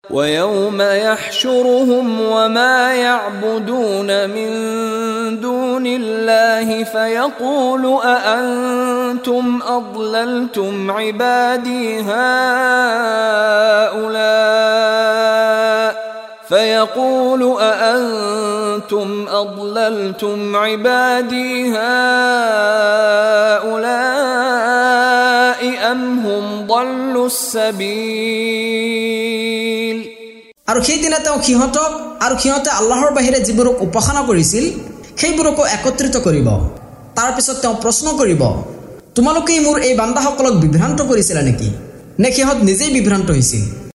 ويوم يحشرهم وما يعبدون من دون الله فيقول أأنتم أضللتم عبادي هؤلاء أم هم ضلوا السبيل আৰু সেই দিনা তেওঁ সিহঁতক আৰু সিহঁতে আল্লাহৰ বাহিৰে যিবোৰক উপাসনা কৰিছিল সেইবোৰকো একত্ৰিত কৰিব। তাৰ পিছত তেওঁ প্ৰশ্ন কৰিব, তোমালোকে মোৰ এই বান্দাসকলক বিভ্ৰান্ত কৰিছিলা নেকি, নে সিহঁত নিজেই বিভ্ৰান্ত হৈছিল?